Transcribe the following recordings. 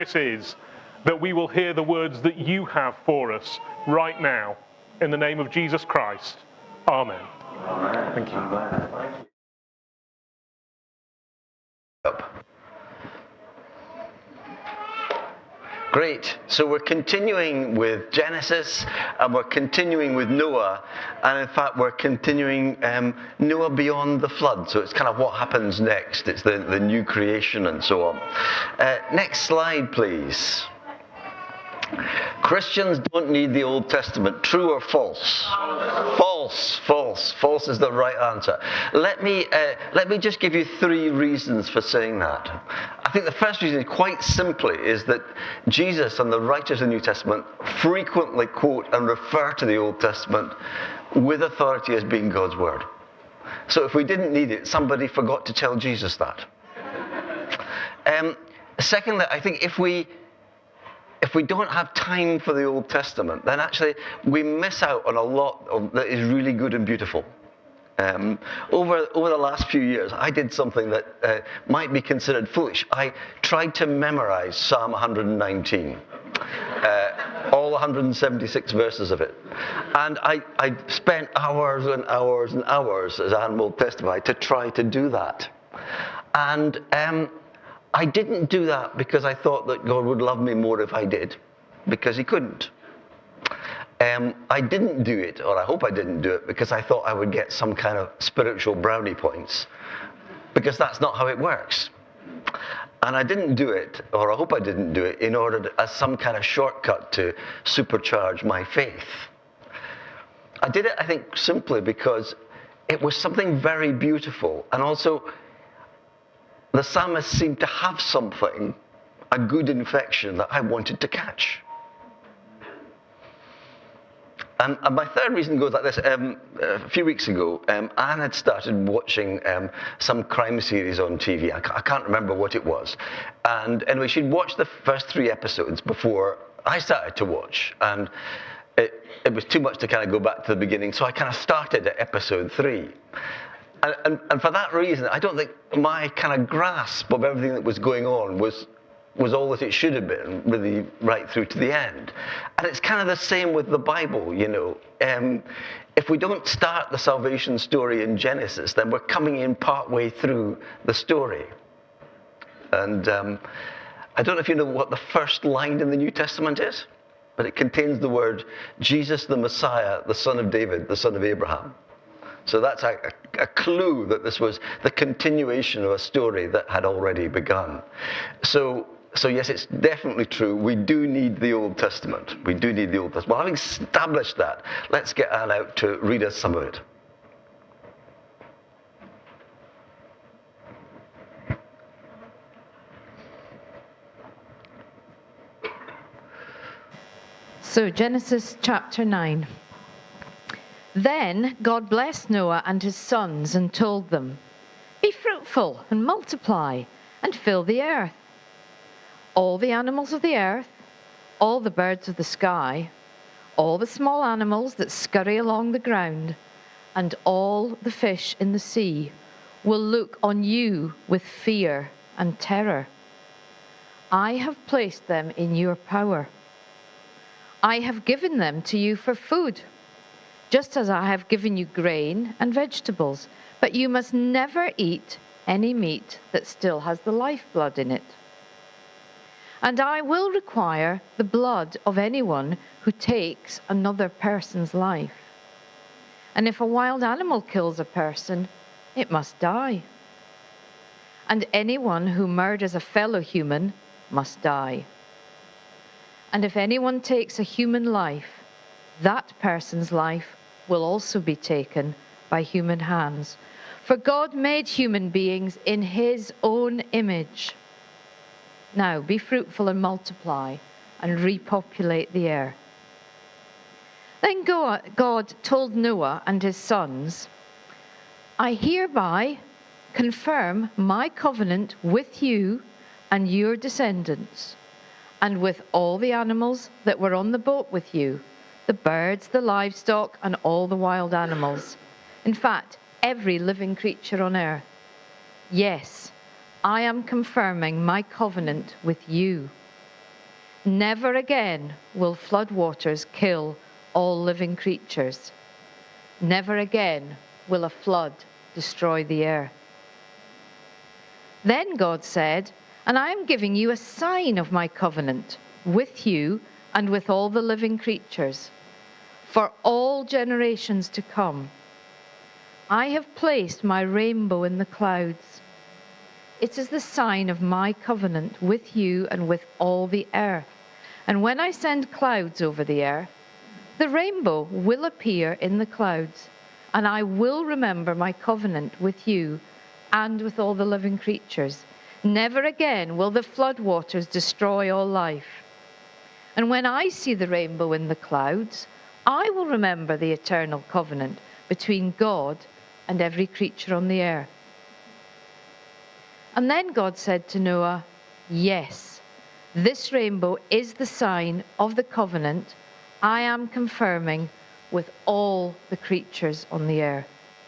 It is that we will hear the words that you have for us right now. In the name of Jesus Christ. Amen. Amen. Thank you. Amen. Great. So we're continuing with Genesis, and we're continuing with Noah, and in fact we're continuing Noah beyond the flood. So it's kind of what happens next. It's the new creation and so on. Next slide, please. Christians don't need the Old Testament. True or false? False. False. False is the right answer. Let me just give you 3 reasons for saying that. I think the first reason, quite simply, is that Jesus and the writers of the New Testament frequently quote and refer to the Old Testament with authority as being God's word. So if we didn't need it, somebody forgot to tell Jesus that. Secondly, I think if we don't have time for the Old Testament, then actually we miss out on a lot that is really good and beautiful. Over the last few years, I did something that might be considered foolish. I tried to memorize Psalm 119, all 176 verses of it. And I spent hours and hours and hours, as Anne will testify, to try to do that. And I didn't do that because I thought that God would love me more if I did, because he couldn't. I didn't do it, or I hope I didn't do it, because I thought I would get some kind of spiritual brownie points, because that's not how it works. And I didn't do it, or I hope I didn't do it, in order to, as some kind of shortcut to supercharge my faith. I did it, I think, simply because it was something very beautiful, and also the psalmist seemed to have something, a good infection that I wanted to catch. And my third reason goes like this. A few weeks ago, Anne had started watching some crime series on TV. I can't remember what it was. And anyway, she'd watched the first 3 episodes before I started to watch. And it was too much to kind of go back to the beginning, so I kind of started at episode 3. And for that reason, I don't think my kind of grasp of everything that was going on was all that it should have been, really right through to the end. And it's kind of the same with the Bible, you know. If we don't start the salvation story in Genesis, then we're coming in partway through the story. And I don't know if you know what the first line in the New Testament is, but it contains the word, Jesus the Messiah, the son of David, the son of Abraham. So that's a clue that this was the continuation of a story that had already begun. So yes, it's definitely true. We do need the Old Testament. We do need the Old Testament. Well, having established that, let's get Anne out to read us some of it. So Genesis chapter 9. Then God blessed Noah and his sons and told them, "Be fruitful and multiply and fill the earth. All the animals of the earth, all the birds of the sky, all the small animals that scurry along the ground, and all the fish in the sea will look on you with fear and terror. I have placed them in your power. I have given them to you for food, just as I have given you grain and vegetables, but you must never eat any meat that still has the lifeblood in it. And I will require the blood of anyone who takes another person's life. And if a wild animal kills a person, it must die. And anyone who murders a fellow human must die. And if anyone takes a human life, that person's life will also be taken by human hands. For God made human beings in his own image. Now be fruitful and multiply and repopulate the earth." Then God told Noah and his sons, "I hereby confirm my covenant with you and your descendants, and with all the animals that were on the boat with you, the birds, the livestock, and all the wild animals. In fact, every living creature on earth. Yes, I am confirming my covenant with you. Never again will flood waters kill all living creatures. Never again will a flood destroy the earth. Then God said, and I am giving you a sign of my covenant with you and with all the living creatures, for all generations to come. I have placed my rainbow in the clouds. It is the sign of my covenant with you and with all the earth. And when I send clouds over the earth, the rainbow will appear in the clouds, and I will remember my covenant with you and with all the living creatures. Never again will the flood waters destroy all life. And when I see the rainbow in the clouds, I will remember the eternal covenant between God and every creature on the earth. And then God said to Noah, yes, this rainbow is the sign of the covenant I am confirming with all the creatures on the earth.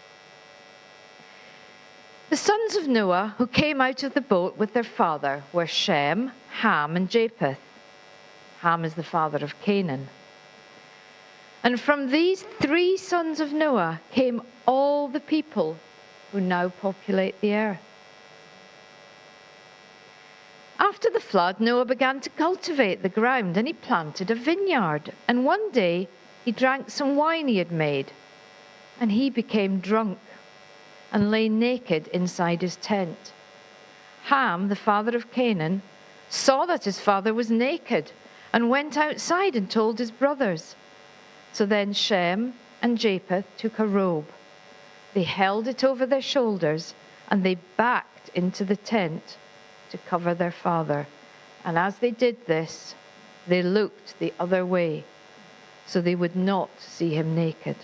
The sons of Noah who came out of the boat with their father were Shem, Ham, and Japheth. Ham is the father of Canaan. And from these three sons of Noah came all the people who now populate the earth. After the flood, Noah began to cultivate the ground, and he planted a vineyard. And one day he drank some wine he had made, and he became drunk and lay naked inside his tent. Ham, the father of Canaan, saw that his father was naked and went outside and told his brothers. So then Shem and Japheth took a robe. They held it over their shoulders, and they backed into the tent to cover their father. And as they did this, they looked the other way, so they would not see him naked.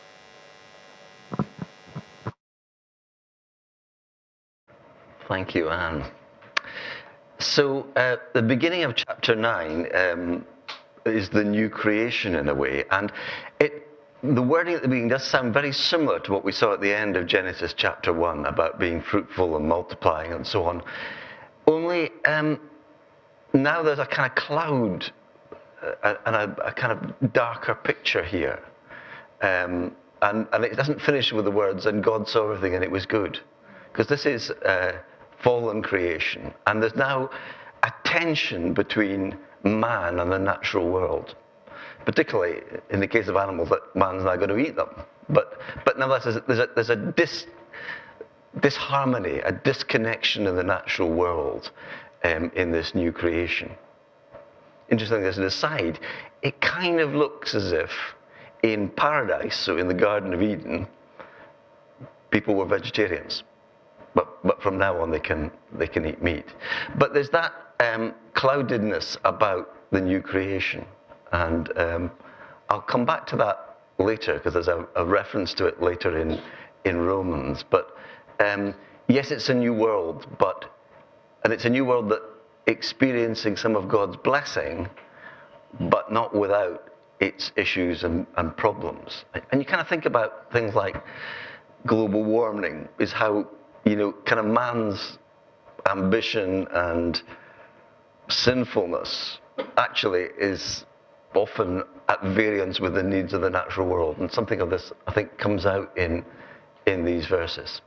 Thank you, Anne. So the beginning of chapter 9 is the new creation in a way, and the wording at the beginning does sound very similar to what we saw at the end of Genesis chapter 1 about being fruitful and multiplying and so on. Only now there's a kind of cloud and a kind of darker picture here. And it doesn't finish with the words, and God saw everything and it was good. Because this is fallen creation. And there's now a tension between man and the natural world. Particularly in the case of animals, that man's now going to eat them. But nonetheless, there's a disharmony, a disconnection in the natural world in this new creation. Interestingly, as an aside, it kind of looks as if in paradise, so in the Garden of Eden, people were vegetarians. But from now on, they can eat meat. But there's that cloudedness about the new creation. And I'll come back to that later, because there's a reference to it later in Romans. But yes, it's a new world, and it's a new world that experiencing some of God's blessing, but not without its issues and problems. And you kind of think about things like global warming, is how, kind of man's ambition and sinfulness actually is often at variance with the needs of the natural world. And something of this, I think, comes out in these verses.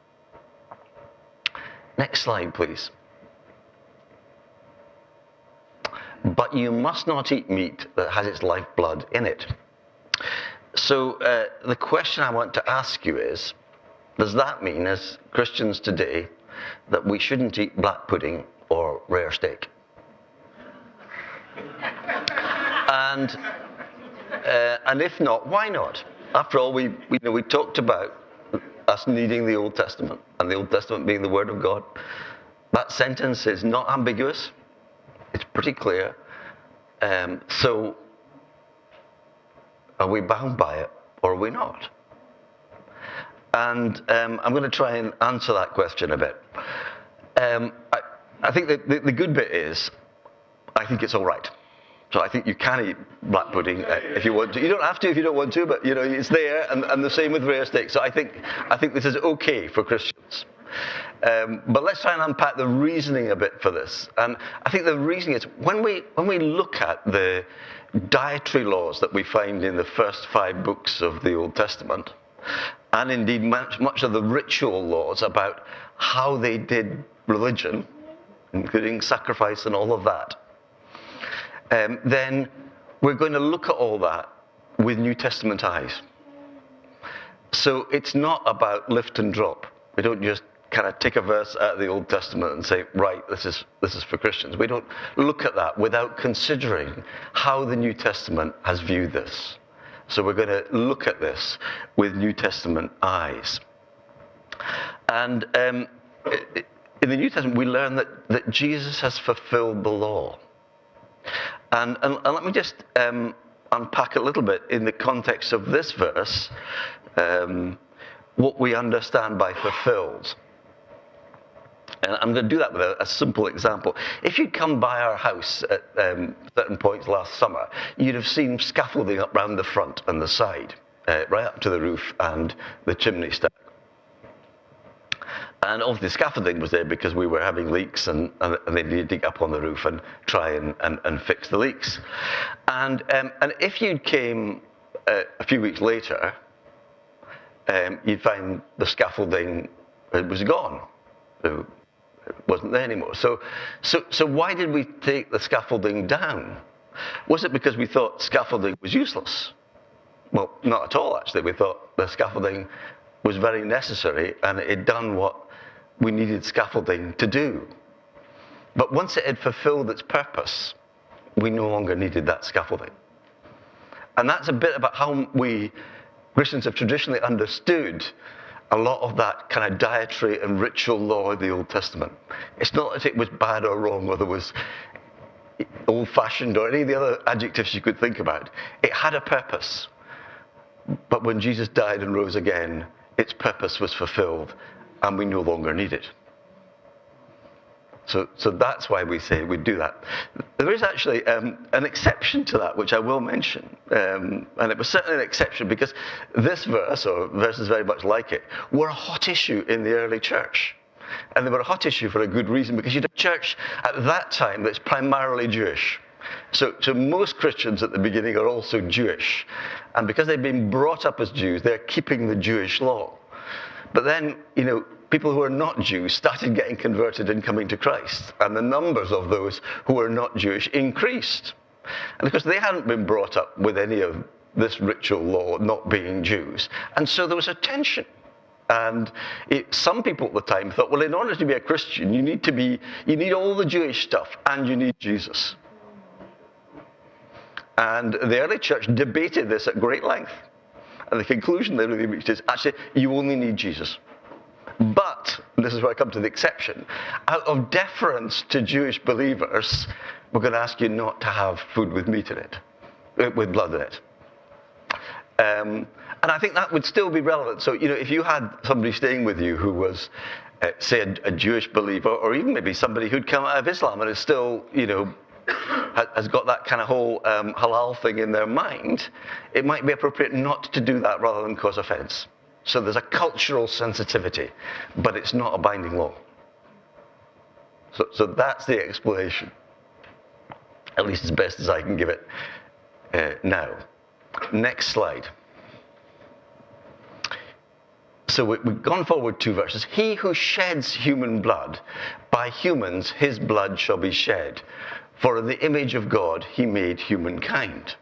Next slide, please. But you must not eat meat that has its lifeblood in it. So the question I want to ask you is, does that mean, as Christians today, that we shouldn't eat black pudding or rare steak? And if not, why not? After all, we talked about us needing the Old Testament, and the Old Testament being the Word of God. That sentence is not ambiguous. It's pretty clear. So, are we bound by it, or are we not? And I'm going to try and answer that question a bit. I think the good bit is, I think it's all right. So I think you can eat black pudding if you want to. You don't have to if you don't want to, but it's there, and the same with rare steak. So I think this is okay for Christians. But let's try and unpack the reasoning a bit for this. And I think the reasoning is when we look at the dietary laws that we find in the first 5 books of the Old Testament, and indeed much of the ritual laws about how they did religion, including sacrifice and all of that, then we're going to look at all that with New Testament eyes. So it's not about lift and drop. We don't just kind of take a verse out of the Old Testament and say, right, this is for Christians. We don't look at that without considering how the New Testament has viewed this. So we're going to look at this with New Testament eyes. And in the New Testament, we learn that Jesus has fulfilled the law. And let me just unpack a little bit in the context of this verse, what we understand by fulfilled. And I'm going to do that with a simple example. If you'd come by our house at certain points last summer, you'd have seen scaffolding up round the front and the side, right up to the roof and the chimney stack. And obviously scaffolding was there because we were having leaks and they needed to get up on the roof and try and fix the leaks. And if you came a few weeks later, you'd find the scaffolding was gone. So it wasn't there anymore. So why did we take the scaffolding down? Was it because we thought scaffolding was useless? Well, not at all, actually. We thought the scaffolding was very necessary and it had done what we needed scaffolding to do. But once it had fulfilled its purpose, we no longer needed that scaffolding. And that's a bit about how we Christians have traditionally understood a lot of that kind of dietary and ritual law of the Old Testament. It's not that it was bad or wrong or there was old-fashioned or any of the other adjectives you could think about. It had a purpose. But when Jesus died and rose again, its purpose was fulfilled and we no longer need it. So that's why we say we do that. There is actually an exception to that, which I will mention. And it was certainly an exception because this verse, or verses very much like it, were a hot issue in the early church. And they were a hot issue for a good reason, because you had a church at that time that's primarily Jewish. So most Christians at the beginning are also Jewish. And because they've been brought up as Jews, they're keeping the Jewish law. But then, people who are not Jews started getting converted and coming to Christ. And the numbers of those who are not Jewish increased. And because they hadn't been brought up with any of this ritual law, not being Jews. And so there was a tension. And some people at the time thought, well, in order to be a Christian, you need all the Jewish stuff and you need Jesus. And the early church debated this at great length. And the conclusion they really reached is, actually, you only need Jesus. But, and this is where I come to the exception, out of deference to Jewish believers, we're going to ask you not to have food with meat in it, with blood in it. And I think that would still be relevant. So, if you had somebody staying with you who was, say, a Jewish believer, or even maybe somebody who'd come out of Islam and is still, has got that kind of whole halal thing in their mind, it might be appropriate not to do that rather than cause offense. So there's a cultural sensitivity, but it's not a binding law. So that's the explanation, at least as best as I can give it now. Next slide. So we've gone forward 2 verses. He who sheds human blood, by humans his blood shall be shed. For in the image of God he made humankind.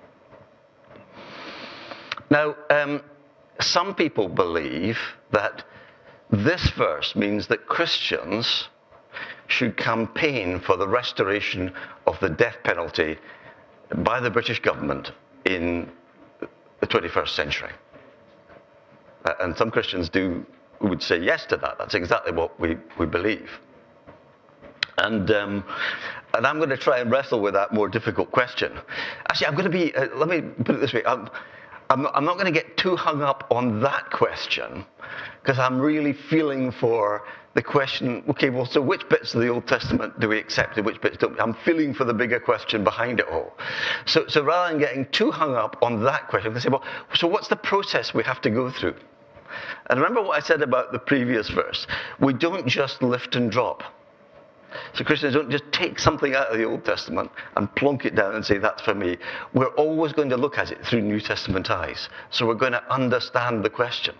Now, some people believe that this verse means that Christians should campaign for the restoration of the death penalty by the British government in the 21st century. And some Christians would say yes to that. That's exactly what we believe. And I'm going to try and wrestle with that more difficult question. Actually, I'm going to be, let me put it this way. I'm not going to get too hung up on that question, because I'm really feeling for the question, okay, well, so which bits of the Old Testament do we accept and which bits don't? I'm feeling for the bigger question behind it all. So rather than getting too hung up on that question, I'm going to say, well, so what's the process we have to go through? And remember what I said about the previous verse. We don't just lift and drop. So Christians don't just take something out of the Old Testament and plonk it down and say, that's for me. We're always going to look at it through New Testament eyes. So we're going to understand the question.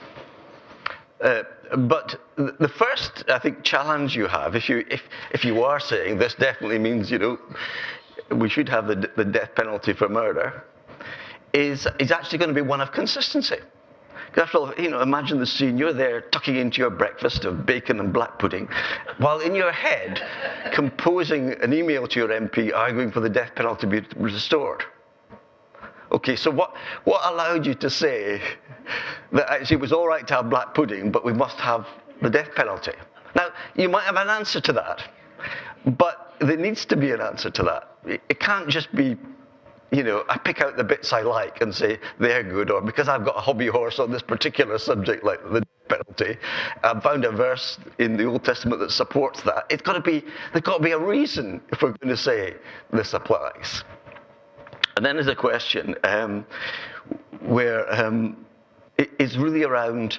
But the first, I think, challenge you have, if you are saying this definitely means, we should have the death penalty for murder, is actually going to be one of consistency. Because after all, imagine the scene. You're there tucking into your breakfast of bacon and black pudding, while in your head composing an email to your MP arguing for the death penalty to be restored. Okay, so what allowed you to say that actually it was all right to have black pudding, but we must have the death penalty? Now, you might have an answer to that, but there needs to be an answer to that. It can't just be, I pick out the bits I like and say they're good, or because I've got a hobby horse on this particular subject, like the death penalty, I've found a verse in the Old Testament that supports that. There's got to be a reason if we're going to say this applies. And then there's a question where it is really around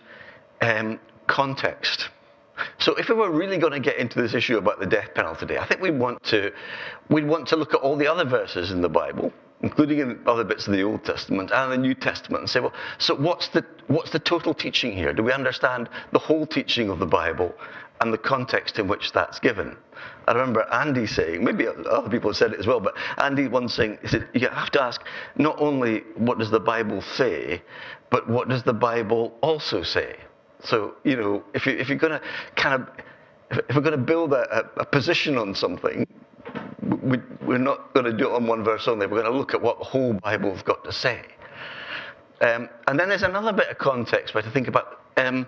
context. So if we were really going to get into this issue about the death penalty, I think we'd want to look at all the other verses in the Bible, including in other bits of the Old Testament and the New Testament, and say, well, so what's the total teaching here? Do we understand the whole teaching of the Bible and the context in which that's given? I remember Andy saying, maybe other people have said it as well, but Andy once saying, he said, you have to ask not only what does the Bible say, but what does the Bible also say? So, if you're going to if we're going to build a position on something, we're not going to do it on one verse only. We're going to look at what the whole Bible's got to say. And then there's another bit of context where to think about.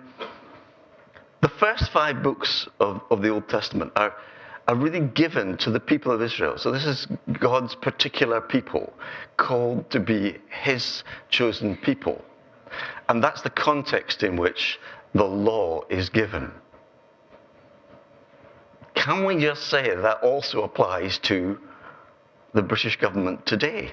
The first 5 books of the Old Testament are really given to the people of Israel. So this is God's particular people, called to be his chosen people. And that's the context in which the law is given. Can we just say that also applies to the British government today?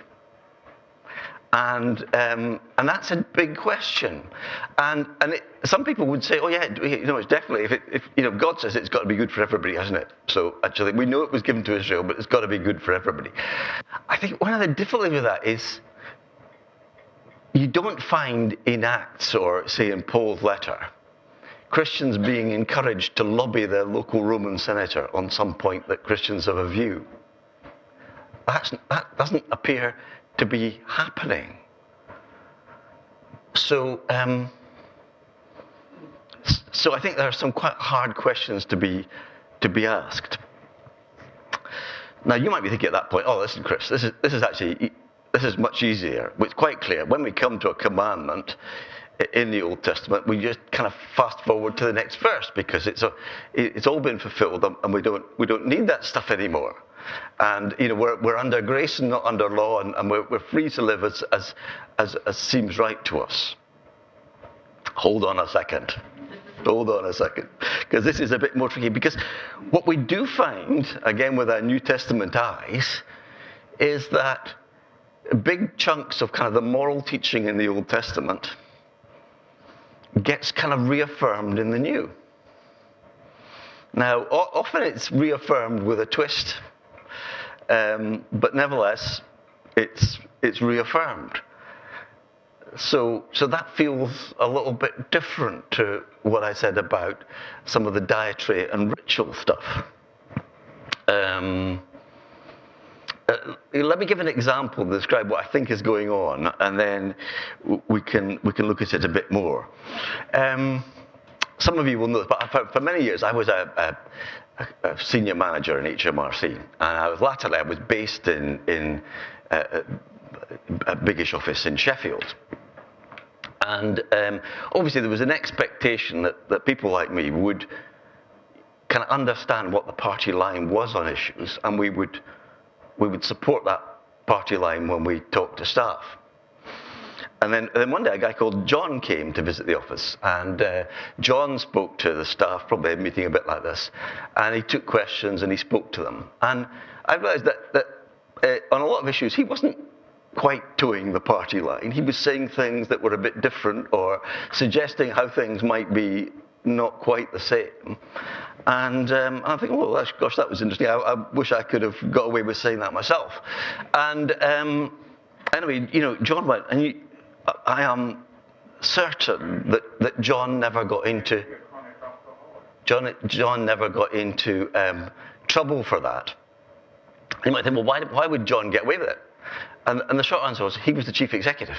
And that's a big question. And some people would say, oh yeah, it's definitely, if God says it's got to be good for everybody, hasn't it? So actually, we know it was given to Israel, but it's got to be good for everybody. I think one of the difficulties with that is you don't find in Acts or, say, in Paul's letter, Christians being encouraged to lobby their local Roman senator on some point that Christians have a view. That doesn't appear to be happening. So I think there are some quite hard questions to be asked. Now you might be thinking at that point, oh, listen, Chris, this is much easier. It's quite clear. When we come to a commandment in the Old Testament, we just kind of fast forward to the next verse because it's all been fulfilled, and we don't need that stuff anymore. And we're under grace and not under law, and we're free to live as seems right to us. Hold on a second, because this is a bit more tricky. Because what we do find, again with our New Testament eyes, is that big chunks of kind of the moral teaching in the Old Testament gets kind of reaffirmed in the New. Now, often it's reaffirmed with a twist. But nevertheless, it's reaffirmed. So that feels a little bit different to what I said about some of the dietary and ritual stuff. Let me give an example to describe what I think is going on, and then we can look at it a bit more. Some of you will know, but for many years I was a senior manager in HMRC, and latterly I was based in a biggish office in Sheffield. And obviously there was an expectation that people like me would kind of understand what the party line was on issues, and we would support that party line when we talked to staff. And then one day a guy called John came to visit the office, and John spoke to the staff, probably a meeting a bit like this, and he took questions and he spoke to them. And I realized that on a lot of issues he wasn't quite towing the party line. He was saying things that were a bit different or suggesting how things might be not quite the same. And I'm thinking, well, gosh, that was interesting. I wish I could have got away with saying that myself. And anyway, John went, and I am certain that John never got into trouble for that. You might think, well, why would John get away with it? And the short answer was, he was the chief executive.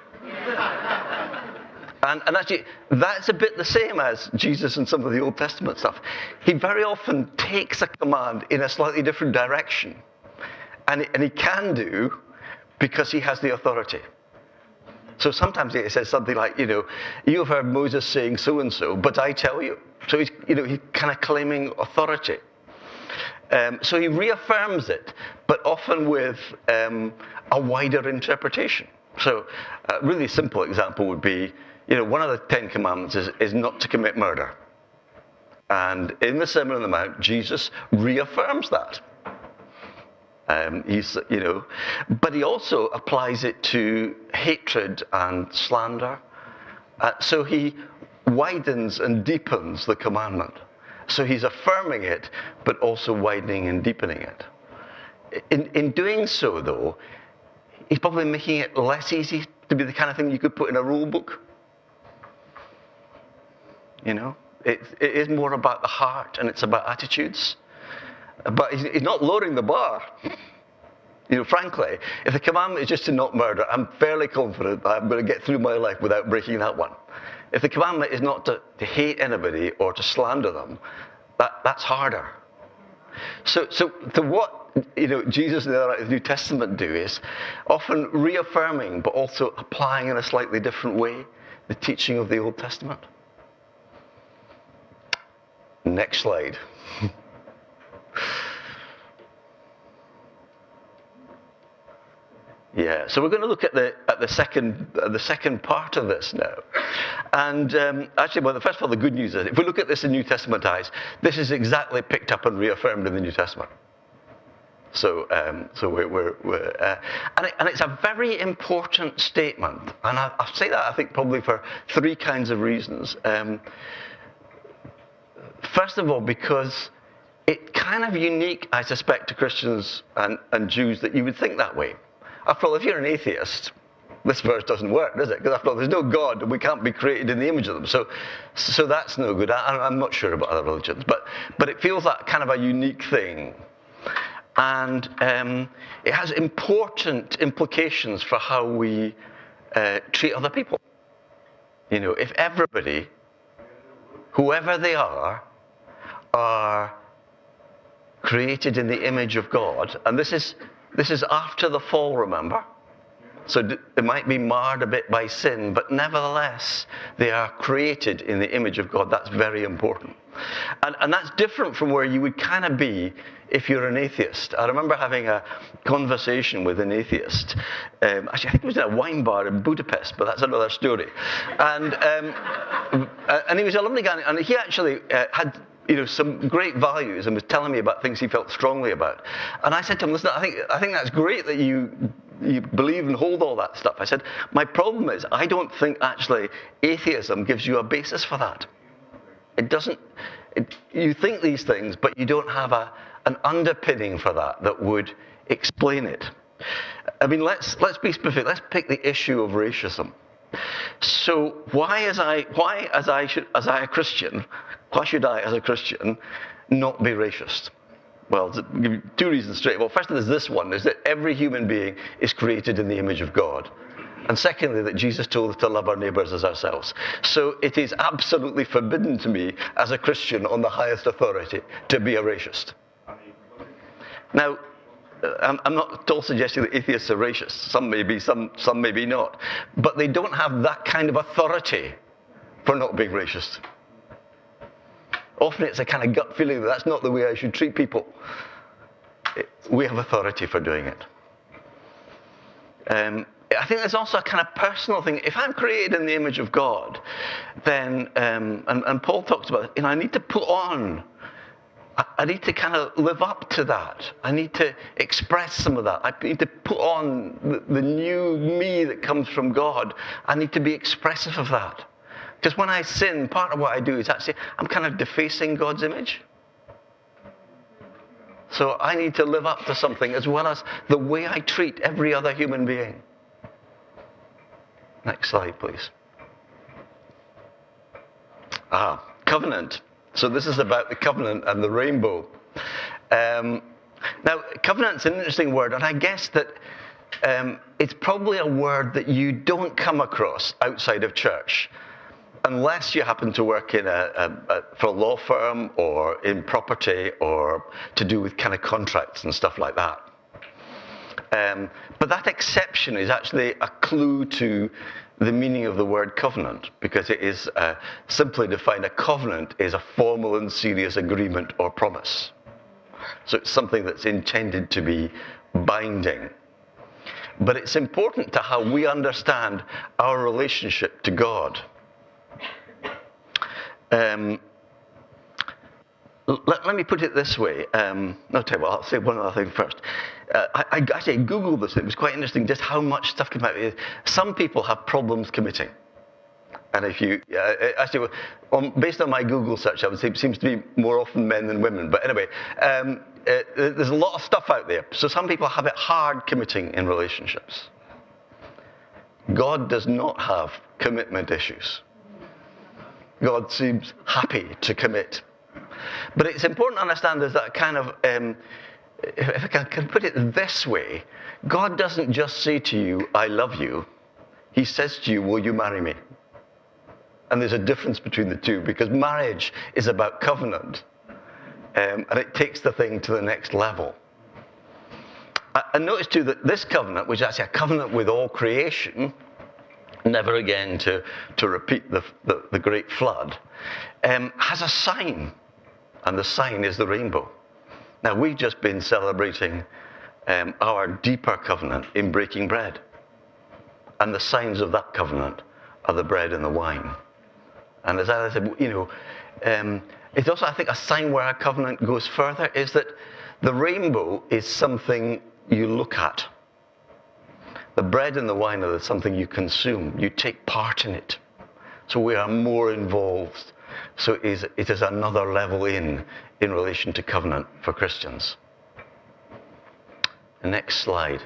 And actually, that's a bit the same as Jesus and some of the Old Testament stuff. He very often takes a command in a slightly different direction. And he can do because he has the authority. So sometimes he says something like, you have heard Moses saying so-and-so, but I tell you. So he's kind of claiming authority. So he reaffirms it, but often with a wider interpretation. So a really simple example would be, one of the 10 Commandments is not to commit murder. And in the Sermon on the Mount, Jesus reaffirms that. But he also applies it to hatred and slander. So he widens and deepens the commandment. So he's affirming it, but also widening and deepening it. In doing so, though, he's probably making it less easy to be the kind of thing you could put in a rule book. It is more about the heart, and it's about attitudes. But he's not lowering the bar. Frankly, if the commandment is just to not murder, I'm fairly confident that I'm going to get through my life without breaking that one. If the commandment is not to hate anybody or to slander them, that's harder. So what Jesus and the other New Testament do is often reaffirming, but also applying in a slightly different way the teaching of the Old Testament. Next slide. Yeah, so we're going to look at the second part of this now, and actually, first of all, the good news is if we look at this in New Testament eyes, this is exactly picked up and reaffirmed in the New Testament. So and it's a very important statement, and I say that I think probably for three kinds of reasons. First of all, because it's kind of unique, I suspect, to Christians and Jews that you would think that way. After all, if you're an atheist, this verse doesn't work, does it? Because after all, there's no God, and we can't be created in the image of them. So that's no good. I'm not sure about other religions, but it feels like kind of a unique thing. And it has important implications for how we treat other people. If everybody, whoever they are created in the image of God, and this is after the fall, remember? So they might be marred a bit by sin, but nevertheless, they are created in the image of God. That's very important. And that's different from where you would kind of be if you're an atheist. I remember having a conversation with an atheist. Actually, I think it was in a wine bar in Budapest, but that's another story. And he was a lovely guy, and he actually had some great values and was telling me about things he felt strongly about. And I said to him, listen, I think that's great that you believe and hold all that stuff. I said, my problem is I don't think actually atheism gives you a basis for that. It doesn't. You think these things, but you don't have an underpinning for that would explain it. I mean, let's be specific. Let's pick the issue of racism. So why should I, as a Christian, not be racist? Well, to give you two reasons straight. Well, first there's this one, is that every human being is created in the image of God. And secondly, that Jesus told us to love our neighbours as ourselves. So it is absolutely forbidden to me, as a Christian on the highest authority, to be a racist. Now, I'm not at all suggesting that atheists are racist. Some may be, some may be not. But they don't have that kind of authority for not being racist. Often it's a kind of gut feeling that that's not the way I should treat people. We have authority for doing it. I think there's also a kind of personal thing. If I'm created in the image of God, then, and Paul talks about it, I need to put on I need to kind of live up to that. I need to express some of that. I need to put on the new me that comes from God. I need to be expressive of that. Because when I sin, part of what I do is actually, I'm kind of defacing God's image. So I need to live up to something as well as the way I treat every other human being. Next slide, please. Covenant. So this is about the covenant and the rainbow. Now, covenant's an interesting word, and I guess that it's probably a word that you don't come across outside of church, unless you happen to work in for a law firm or in property or to do with kind of contracts and stuff like that. But that exception is actually a clue to the meaning of the word covenant, because it is simply defined, a covenant is a formal and serious agreement or promise. So it's something that's intended to be binding. But it's important to how we understand our relationship to God. Let me put it this way. I'll say one other thing first. I actually Googled this. It was quite interesting just how much stuff came out. Some people have problems committing. And if you, actually, based on my Google search, I would say it seems to be more often men than women. But anyway, there's a lot of stuff out there. So some people have it hard committing in relationships. God does not have commitment issues. God seems happy to commit. But it's important to understand there's that kind of, if I can put it this way, God doesn't just say to you, I love you. He says to you, will you marry me? And there's a difference between the two, because marriage is about covenant, and it takes the thing to the next level. And notice too that this covenant, which is actually a covenant with all creation, never again to repeat the great flood, has a sign. And the sign is the rainbow. Now, we've just been celebrating our deeper covenant in breaking bread. And the signs of that covenant are the bread and the wine. And as I said, it's also, I think, a sign where our covenant goes further, is that the rainbow is something you look at. The bread and the wine are something you consume. You take part in it. So we are more involved. So it is another level in relation to covenant for Christians. The next slide.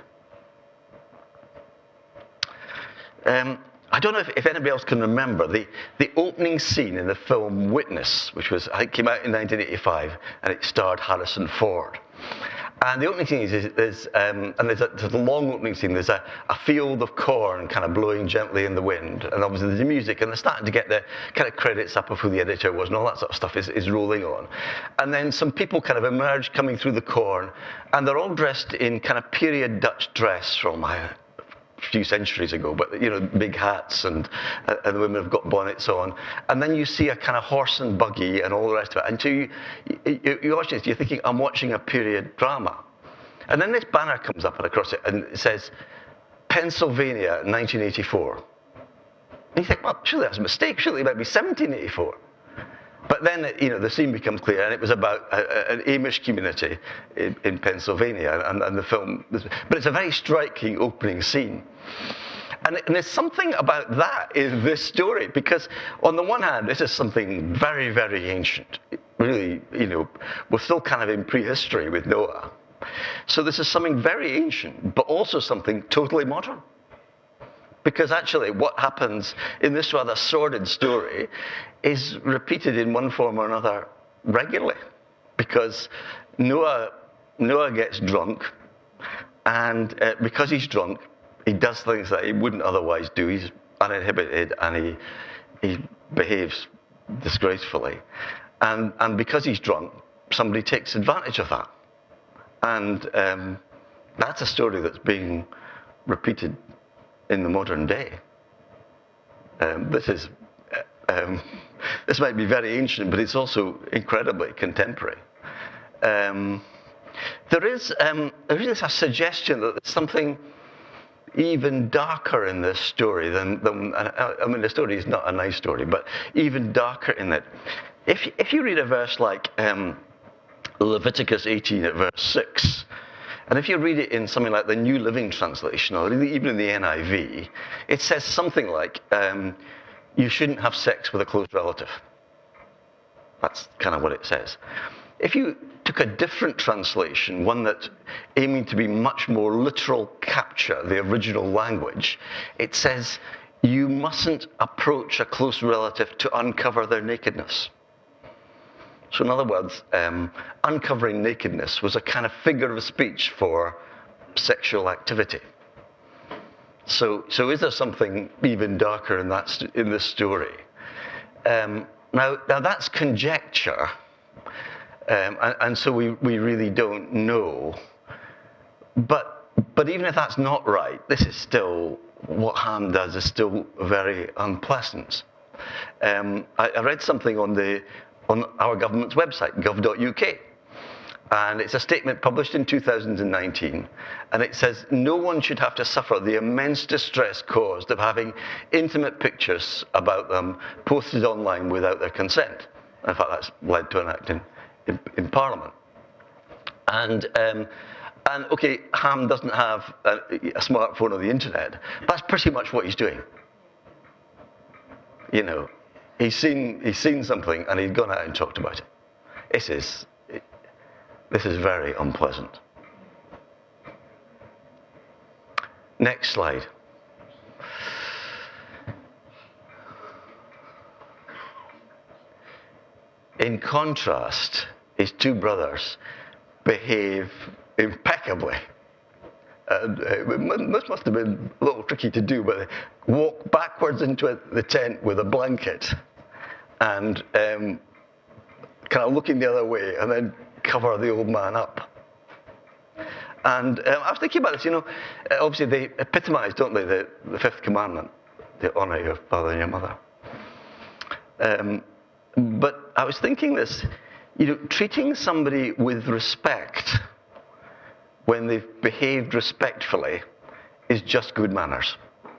I don't know if anybody else can remember the opening scene in the film Witness, which came out in 1985, and it starred Harrison Ford. And the opening scene is and there's a long opening scene. There's a field of corn kind of blowing gently in the wind, and obviously there's the music, and they're starting to get the kind of credits up of who the editor was, and all that sort of stuff is rolling on. And then some people kind of emerge coming through the corn, and they're all dressed in kind of period Dutch dress from a few centuries ago, but big hats, and the women have got bonnets on. And then you see a kind of horse and buggy and all the rest of it. And so you watch this, you're thinking, I'm watching a period drama. And then this banner comes up and across it, and it says, Pennsylvania, 1984. And you think, well, surely that's a mistake. Surely it might be 1784. But then, the scene becomes clear, and it was about an Amish community in Pennsylvania, and the film. But it's a very striking opening scene. And there's something about that in this story, because on the one hand, this is something very, very ancient. Really, we're still kind of in prehistory with Noah. So this is something very ancient, but also something totally modern. Because actually what happens in this rather sordid story is repeated in one form or another regularly. Because Noah gets drunk, and because he's drunk, he does things that he wouldn't otherwise do. He's uninhibited, and he behaves disgracefully. And because he's drunk, somebody takes advantage of that. And that's a story that's being repeated in the modern day. This might be very ancient, but it's also incredibly contemporary. There is a suggestion that there's something even darker in this story than the story is not a nice story, but even darker in that. If you read a verse like Leviticus 18 at verse 6. And if you read it in something like the New Living Translation, or even in the NIV, it says something like, you shouldn't have sex with a close relative. That's kind of what it says. If you took a different translation, one that's aiming to be much more literal capture the original language, it says, you mustn't approach a close relative to uncover their nakedness. So in other words, uncovering nakedness was a kind of figure of speech for sexual activity. So is there something even darker in this story? Now that's conjecture, and so we really don't know. But even if that's not right, this is still, what Ham does is still very unpleasant. I read something on our government's website, gov.uk. And it's a statement published in 2019. And it says, no one should have to suffer the immense distress caused of having intimate pictures about them posted online without their consent. In fact, that's led to an act in Parliament. And okay, Ham doesn't have a smartphone or the internet. That's pretty much what he's doing. You know, he's seen something and he's gone out and talked about it. This is very unpleasant. Next slide. In contrast, his two brothers behave impeccably. This must have been a little tricky to do, but they walk backwards into the tent with a blanket and kind of looking the other way and then cover the old man up. And I was thinking about this, you know, obviously they epitomize, don't they, the fifth commandment, to honor your father and your mother. But I was thinking this, you know, treating somebody with respect when they've behaved respectfully is just good manners.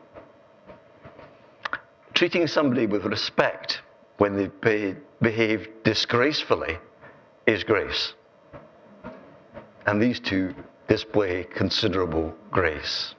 Treating somebody with respect when they've behaved disgracefully is grace. And these two display considerable grace.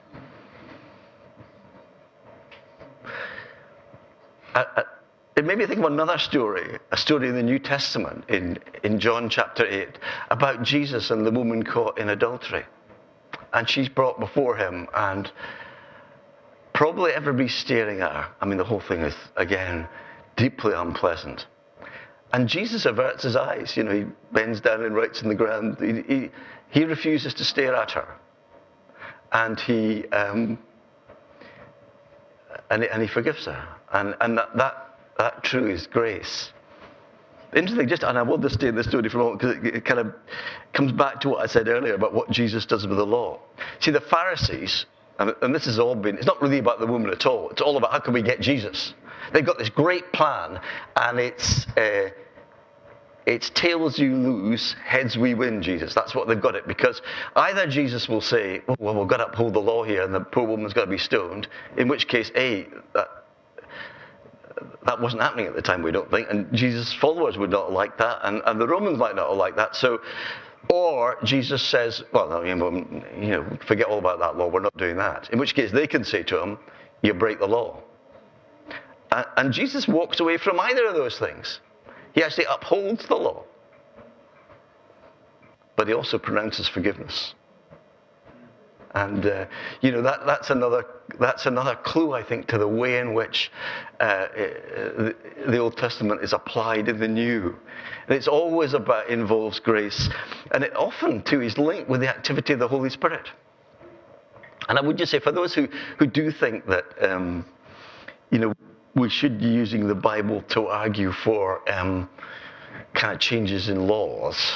It made me think of another story, a story in the New Testament, in John chapter 8, about Jesus and the woman caught in adultery. And she's brought before him, and probably everybody's staring at her. I mean, the whole thing is, again, deeply unpleasant. And Jesus averts his eyes. You know, he bends down and writes in the ground. He refuses to stare at her. And he forgives her. And that true is grace. Interesting, and I will just stay in this story for a moment because it kind of comes back to what I said earlier about what Jesus does with the law. See, the Pharisees, and this has all been, it's not really about the woman at all. It's all about how can we get Jesus. They've got this great plan, and it's tails you lose, heads we win, Jesus. That's what they've got it. Because either Jesus will say, well, we've got to uphold the law here, and the poor woman's got to be stoned, in which case, that wasn't happening at the time, we don't think, and Jesus' followers would not like that, and the Romans might not like that. So, or Jesus says, well, no, you know, forget all about that law, we're not doing that. In which case they can say to him, you break the law. And Jesus walks away from either of those things. He actually upholds the law. But he also pronounces forgiveness. And you know, that's another clue, I think, to the way in which the Old Testament is applied in the New. And it's always involves grace, and it often too is linked with the activity of the Holy Spirit. And I would just say, for those who do think that you know, we should be using the Bible to argue for kind of changes in laws.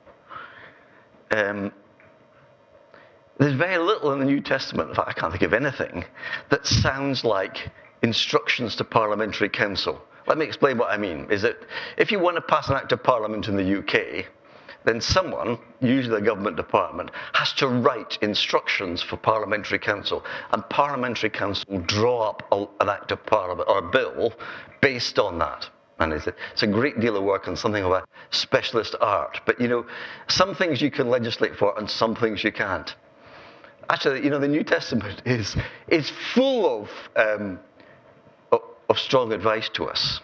There's very little in the New Testament, in fact I can't think of anything, that sounds like instructions to parliamentary council. Let me explain what I mean. Is that if you want to pass an act of parliament in the UK, then someone, usually the government department, has to write instructions for parliamentary council, and parliamentary council will draw up an act of parliament or a bill based on that. And it's a great deal of work and something of a specialist art. But, some things you can legislate for and some things you can't. Actually, the New Testament is full of strong advice to us.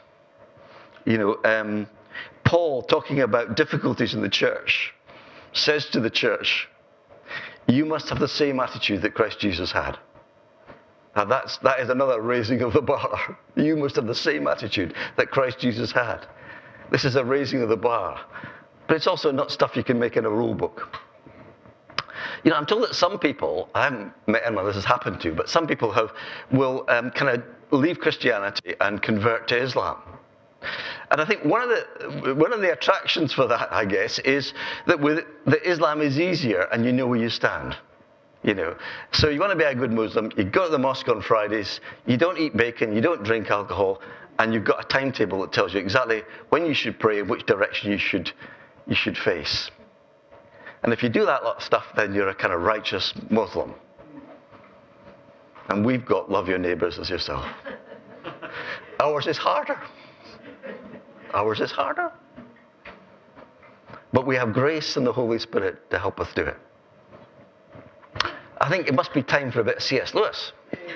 Paul, talking about difficulties in the church, says to the church, you must have the same attitude that Christ Jesus had. Now that is another raising of the bar. You must have the same attitude that Christ Jesus had. This is a raising of the bar. But it's also not stuff you can make in a rule book. I'm told that some people, I haven't met anyone this has happened to, but some people will kind of leave Christianity and convert to Islam. And I think one of the attractions for that, I guess, is that Islam is easier and you know where you stand. So you want to be a good Muslim, you go to the mosque on Fridays, you don't eat bacon, you don't drink alcohol, and you've got a timetable that tells you exactly when you should pray and which direction you should face. And if you do that lot of stuff, then you're a kind of righteous Muslim. And we've got love your neighbours as yourself. Ours is harder. Ours is harder. But we have grace and the Holy Spirit to help us do it. I think it must be time for a bit of C.S. Lewis.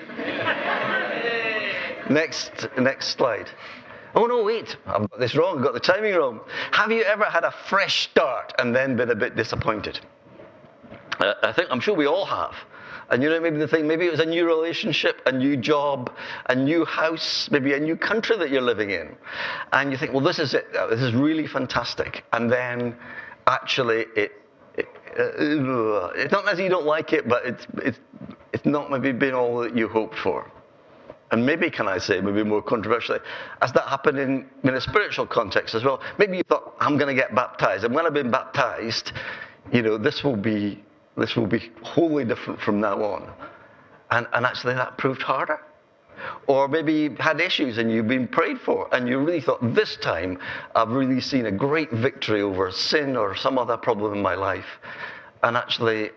Next slide. Oh no, wait, I've got this wrong, I've got the timing wrong. Have you ever had a fresh start and then been a bit disappointed? I'm sure we all have. And maybe it was a new relationship, a new job, a new house, maybe a new country that you're living in. And you think, well, this is it, this is really fantastic. And then actually it's not as you don't like it, but it's not maybe been all that you hoped for. And maybe, can I say, maybe more controversially, has that happened in a spiritual context as well? Maybe you thought, I'm going to get baptized. And when I've been baptized, this will be wholly different from now on. And actually that proved harder. Or maybe you had issues and you've been prayed for, and you really thought, this time I've really seen a great victory over sin or some other problem in my life. And actually,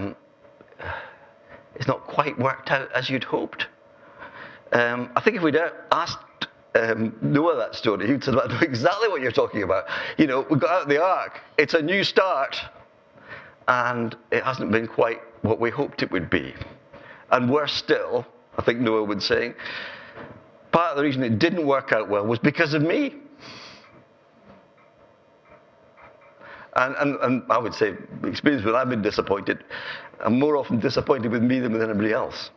it's not quite worked out as you'd hoped. I think if we'd asked Noah that story, he'd say, I know exactly what you're talking about. We got out of the ark. It's a new start. And it hasn't been quite what we hoped it would be. And worse still, I think Noah would say, part of the reason it didn't work out well was because of me. And I would say, experience when I've been disappointed, I'm more often disappointed with me than with anybody else.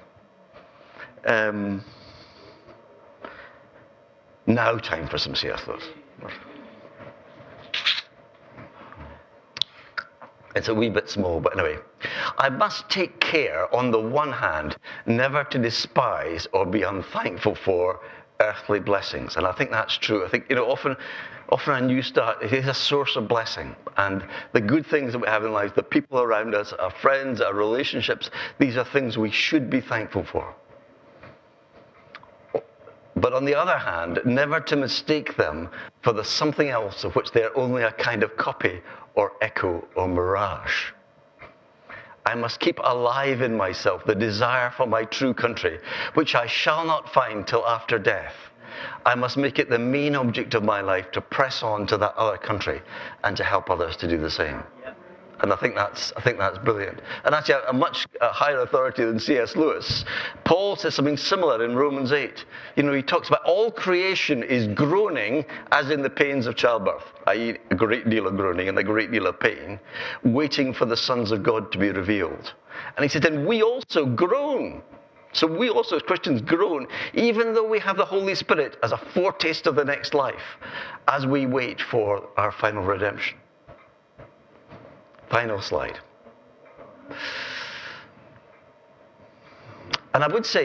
Now time for some C.S. Lewis. It's a wee bit small, but anyway. I must take care, on the one hand, never to despise or be unthankful for earthly blessings. And I think that's true. I think, often a new start, it is a source of blessing. And the good things that we have in life, the people around us, our friends, our relationships, these are things we should be thankful for. But on the other hand, never to mistake them for the something else of which they're only a kind of copy or echo or mirage. I must keep alive in myself the desire for my true country, which I shall not find till after death. I must make it the main object of my life to press on to that other country and to help others to do the same. And I think that's brilliant. And actually, a much higher authority than C.S. Lewis, Paul says something similar in Romans 8. He talks about all creation is groaning as in the pains of childbirth, i.e. a great deal of groaning and a great deal of pain, waiting for the sons of God to be revealed. And he said, and we also groan. So we also, as Christians, groan, even though we have the Holy Spirit as a foretaste of the next life, as we wait for our final redemption. Final slide. And I would say,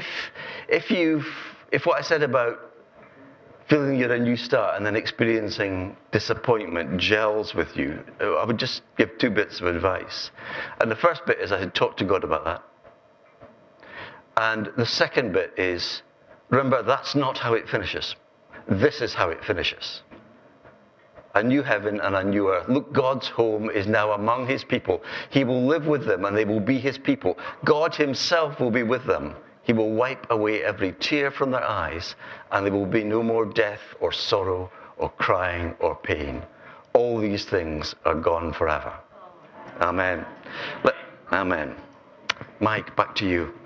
if what I said about feeling you're a new start and then experiencing disappointment gels with you, I would just give 2 bits of advice. And the first bit is I had talked to God about that. And the second bit is, remember, that's not how it finishes. This is how it finishes. A new heaven and a new earth. Look, God's home is now among his people. He will live with them and they will be his people. God himself will be with them He will wipe away every tear from their eyes, and there will be no more death or sorrow or crying or pain. All these things are gone forever. Amen. Amen. Mike, back to you.